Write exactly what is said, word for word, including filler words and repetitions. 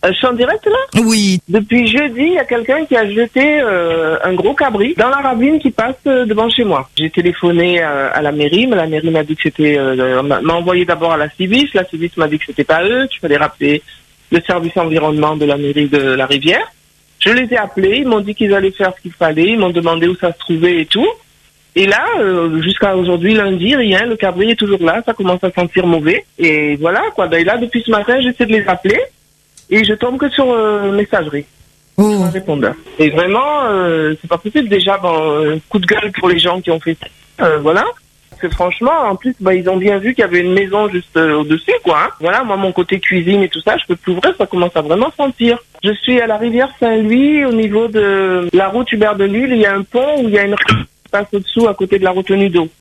Euh, je suis en direct là ? Oui. Depuis jeudi, il y a quelqu'un qui a jeté euh, un gros cabri dans la ravine qui passe euh, devant chez moi. J'ai téléphoné euh, à la mairie, mais la mairie m'a dit que c'était... Euh, m'a, m'a envoyé d'abord à la Civis. La Civis m'a dit que c'était pas eux, qu'il fallait rappeler le service environnement de la mairie de la Rivière. Je les ai appelés, ils m'ont dit qu'ils allaient faire ce qu'il fallait, ils m'ont demandé où ça se trouvait et tout. Et là, euh, jusqu'à aujourd'hui, lundi, rien, le cabri est toujours là, ça commence à sentir mauvais. Et voilà, quoi. Et là, depuis ce matin, j'essaie de les appeler et je tombe que sur euh, messagerie. Oh. Un répondeur. Et vraiment, euh, c'est pas possible. Déjà, bon, un coup de gueule pour les gens qui ont fait ça. Euh, voilà. Parce que franchement, en plus, bah, ils ont bien vu qu'il y avait une maison juste euh, au-dessus, quoi. Hein. Voilà, moi, mon côté cuisine et tout ça, je peux plus ouvrir, ça commence à vraiment sentir. Je suis à la rivière Saint-Louis, au niveau de la route Hubert de Lille. Il y a un pont où il y a une rue qui passe au-dessous, à côté de la retenue d'eau.